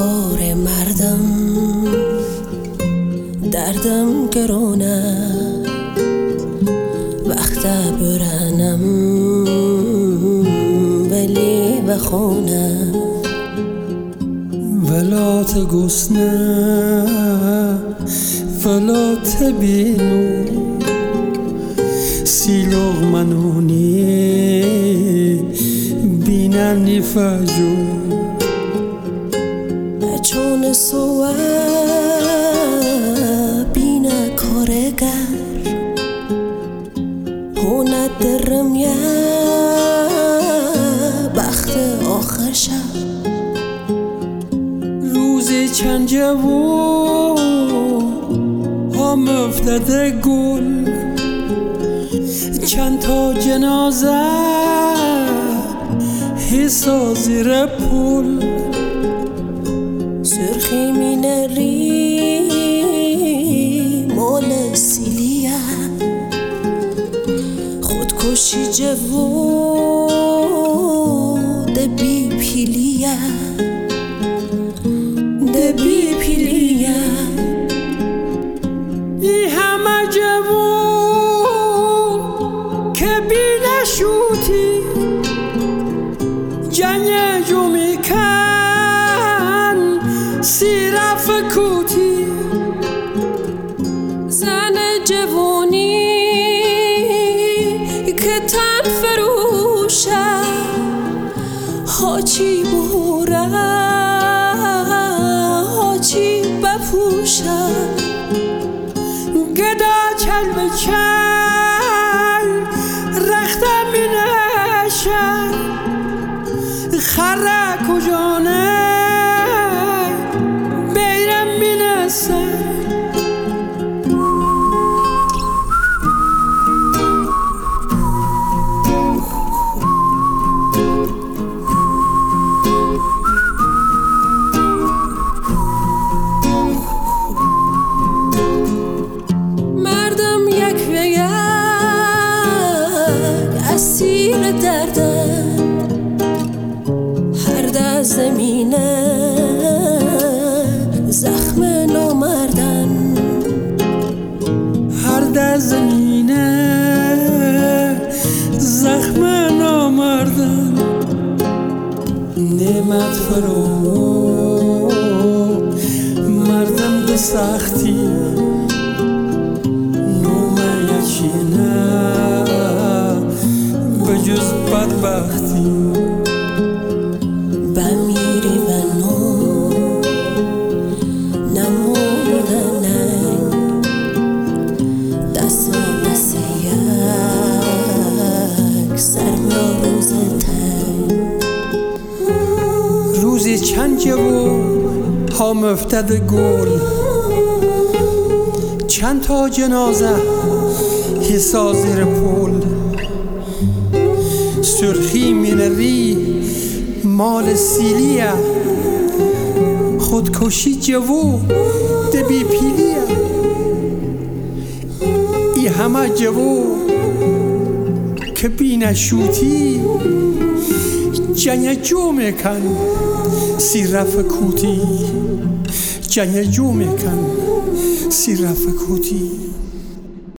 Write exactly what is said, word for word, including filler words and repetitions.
بار مردم دردم گرونه وقت برنم ولی بخونه ولا تگسنه ولا تبینو سیلوغ منونی بیننی فجو چون سوه بینه کارگر هونه درم یه بخت آخر شب روزی چند جوو هم افتده گل چند تا جنازه حسا زیر پل سرخی مینری مال سیلیه خودکشی جوو دبی پیلیه دبی پیلیه ای همه جوو که بی نشوتی جنگ جو میکن سیرف کوتی زن جوانی که تن فروشه هاچی بوره هاچی بپوشه گدا چل به چل رخته می نشن خره کجانه بیرم می نسن اسیر دردم هر ده زمینه زخم نامردن هر ده زمینه زخم نامردن نعمت فرو مردم به سختی نومه یچینه بجز بدبختی بمیری و نو نموری و ننگ دست دست یک سرما روز تنگ روزی چند جوو هم افتده گل چند تا جنازه حسا زیر پل سرخی مینری مال سیلیه خودکشی جوو دبی پیلیه ای همه جوو که بی نشوتی جنگ جو میکن سیرف کوتی جنگ جو میکن سیرف کوتی